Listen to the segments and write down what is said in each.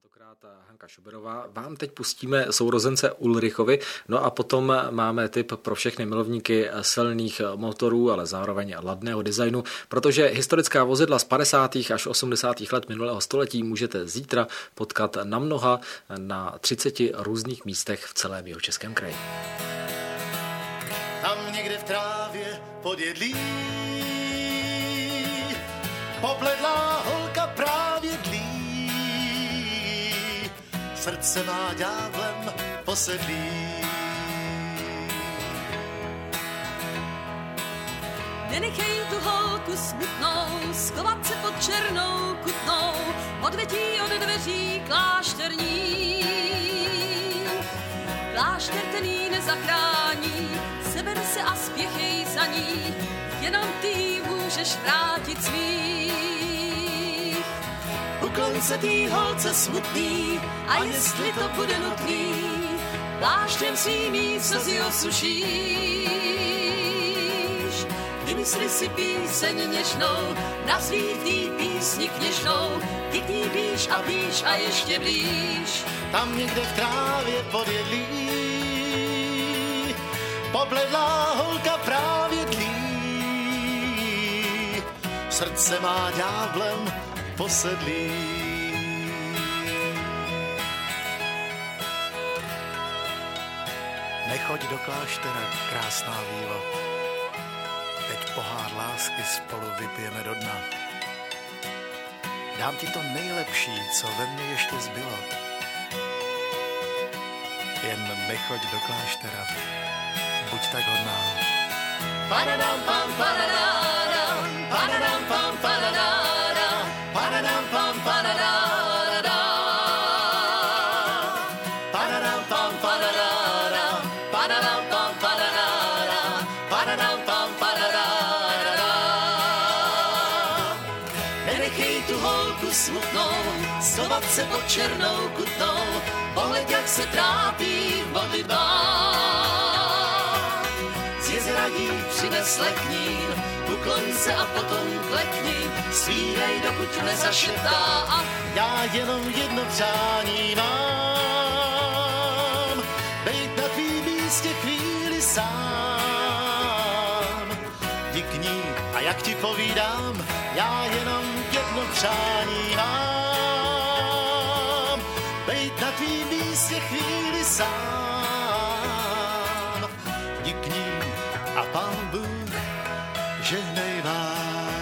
Tentokrát Hanka Šuberová. Vám teď pustíme sourozence Ulrichovi, no a potom máme tip pro všechny milovníky silných motorů, ale zároveň ladného designu, protože historická vozidla z 50. až 80. let minulého století můžete zítra potkat na mnoha na 30 různých místech v celém Jihočeském kraji. Tam někde v trávě podjedlí pobledlá holka právě dlí. Srdce má ďáblem posedlí. Nenechej tu holku smutnou, schovat se pod černou kutnou, odvetí od dveří klášterní. Klášter ten jí nezachrání, seber se a spěchej za ní, jenom ty můžeš vrátit svých. Uklon se tý holce smutný, a jestli to bude nutný, pláštěm svým jí slzy osušíš. Vymysli si píseň něžnou, nazví tý písni kněžnou, ty k ní blíž a ještě blíž. Tam někde v trávě podjedlí pobledlá holka právě dlí. Srdce má ďáblem posedlí. Nechoď do kláštera, krásná vílo, teď pohár lásky spolu vypijeme do dna. Dám ti to nejlepší, co ve mně ještě zbylo. Jen nechoď do kláštera, buď tak hodná. Padadam pam padadam, padadam pam padadam, padadam pam padadam, padadam pam padadam, padadam pam padadam, padadam pam padadam. Nenechej tu holku smutnou, schovat se pod černou kutnou, pohled, jak se trápí v modlitbách. Z jezera jí přinesle knín, uklon se a potom klekni, svírej, dokud nezašeptá. A já jenom jedno přání mám, bejt na tvým místě chvíli sám. Jdi k ní a jak ti povídám, já jenom jedno přání mám, bejt na tvým místě chvíli sám. Jdi k ní a Pán Bůh žehnej vám.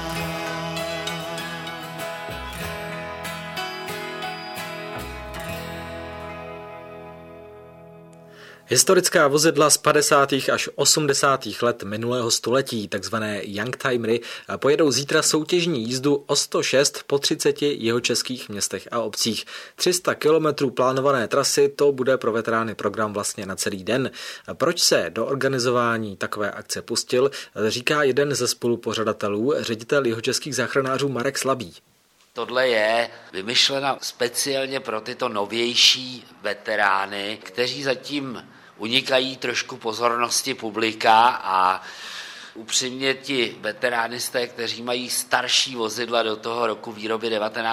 Historická vozidla z 50. až 80. let minulého století, takzvané youngtimery, pojedou zítra soutěžní jízdu o 106 po 30 jihočeských městech a obcích. 300 kilometrů plánované trasy, to bude pro veterány program vlastně na celý den. Proč se do organizování takové akce pustil, říká jeden ze spolupořadatelů, ředitel jihočeských záchranářů Marek Slabý. Tohle je vymyšlena speciálně pro tyto novější veterány, kteří zatím unikají trošku pozornosti publika a upřímně ti veteránisté, kteří mají starší vozidla do toho roku výroby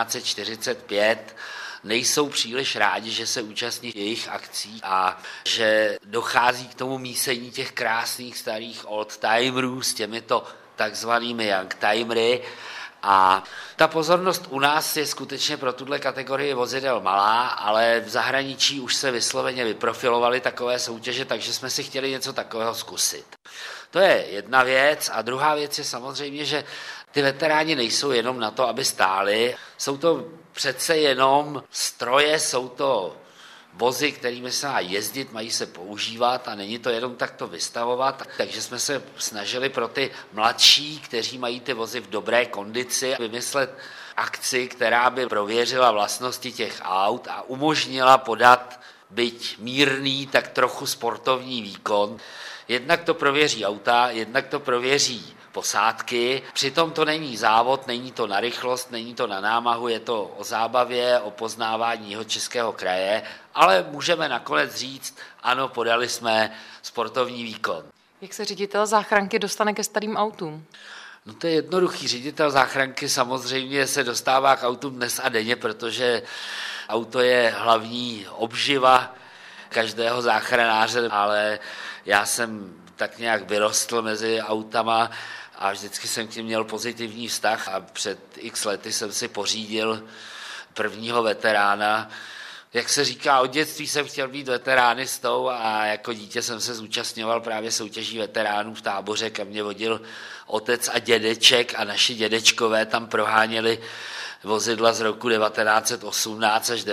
1945, nejsou příliš rádi, že se účastní jejich akcí a že dochází k tomu mísení těch krásných starých oldtimerů s těmito takzvanými youngtimery. A ta pozornost u nás je skutečně pro tuhle kategorii vozidel malá, ale v zahraničí už se vysloveně vyprofilovaly takové soutěže, takže jsme si chtěli něco takového zkusit. To je jedna věc a druhá věc je samozřejmě, že ty veteráni nejsou jenom na to, aby stáli, jsou to přece jenom stroje, jsou to vozy, kterými se má jezdit, mají se používat a není to jenom takto vystavovat. Takže jsme se snažili pro ty mladší, kteří mají ty vozy v dobré kondici, vymyslet akci, která by prověřila vlastnosti těch aut a umožnila podat byť mírný, tak trochu sportovní výkon. Jednak to prověří auta, jednak to prověří posádky. Přitom to není závod, není to na rychlost, není to na námahu, je to o zábavě, o poznávání Jihočeského kraje, ale můžeme nakonec říct, ano, podali jsme sportovní výkon. Jak se ředitel záchranky dostane ke starým autům? No to je jednoduchý. Ředitel záchranky samozřejmě se dostává k autům dnes a denně, protože Auto je hlavní obživa každého záchranáře, ale já jsem tak nějak vyrostl mezi autama a vždycky jsem k nim měl pozitivní vztah a před x lety jsem si pořídil prvního veterána. Jak se říká, od dětství jsem chtěl být veteránistou a jako dítě jsem se zúčastňoval právě soutěží veteránů v Táboře, kam mě vodil otec a dědeček a naši dědečkové tam proháněli vozidla z roku 1918 až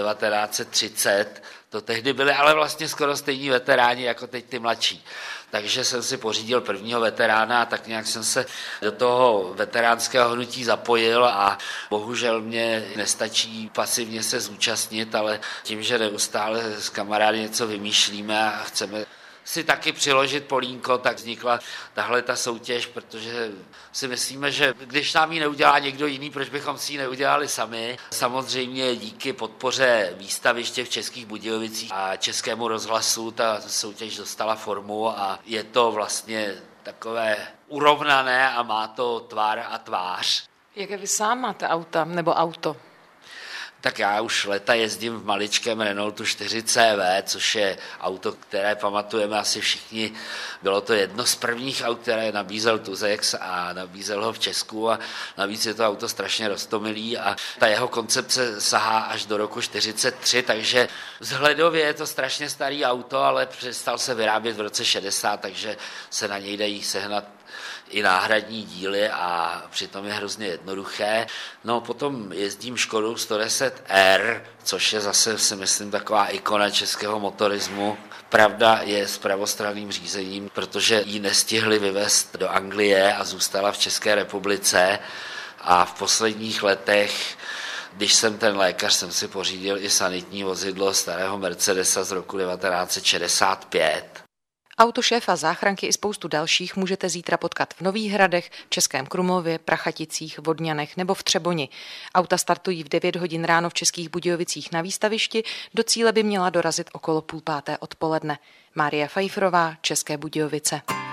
1930. To tehdy byly ale vlastně skoro stejní veteráni jako teď ty mladší. Takže jsem si pořídil prvního veterána a tak nějak jsem se do toho veteránského hnutí zapojil a bohužel mě nestačí pasivně se zúčastnit, ale tím, že neustále s kamarády něco vymýšlíme a chceme si taky přiložit polínko, tak vznikla tahle ta soutěž, protože si myslíme, že když nám ji neudělá někdo jiný, proč bychom si ji neudělali sami. Samozřejmě díky podpoře výstaviště v Českých Budějovicích a Českému rozhlasu ta soutěž dostala formu a je to vlastně takové urovnané a má to tvar a tvář. Jaké vy sám máte auta nebo auto? Tak já už leta jezdím v maličkém Renaultu 4CV, což je auto, které pamatujeme asi všichni. Bylo to jedno z prvních aut, které nabízel Tuzex a nabízel ho v Česku a navíc je to auto strašně roztomilý a ta jeho koncepce sahá až do roku 1943, takže vzhledově je to strašně starý auto, ale přestal se vyrábět v roce 60, takže se na něj dají sehnat i náhradní díly a přitom je hrozně jednoduché. No potom jezdím Škodu 110R, což je zase, si myslím, taková ikona českého motorismu. Pravda je s pravostranným řízením, protože ji nestihli vyvést do Anglie a zůstala v České republice a v posledních letech, když jsem ten lékař, jsem si pořídil i sanitní vozidlo starého Mercedesa z roku 1965. Auto šéfa záchranky i spoustu dalších můžete zítra potkat v Nových Hradech, Českém Krumlově, Prachaticích, Vodňanech nebo v Třeboni. Auta startují v 9 hodin ráno v Českých Budějovicích na výstavišti, do cíle by měla dorazit okolo 4:30 odpoledne. Mária Fajfrová, České Budějovice.